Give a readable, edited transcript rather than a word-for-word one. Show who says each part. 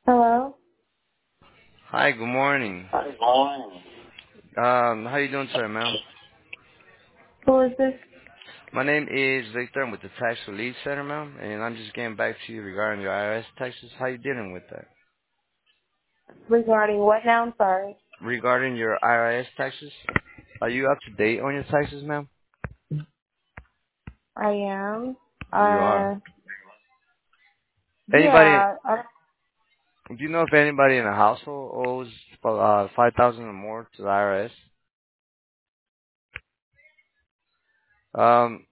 Speaker 1: Hello?
Speaker 2: Hi, good morning.
Speaker 1: Good morning.
Speaker 2: How you doing, sir, ma'am?
Speaker 1: Who is this
Speaker 2: My name is Victor. I'm with the Tax Relief Center, ma'am, and I'm just getting back to you regarding your IRS taxes. How you dealing with that?
Speaker 1: regarding what now? I'm sorry.
Speaker 2: Regarding your IRS taxes, are you up to date on your taxes, ma'am?
Speaker 1: I am.
Speaker 2: You are. Anybody?
Speaker 1: Yeah.
Speaker 2: Do you know if anybody in the household owes 5,000 or more to the IRS?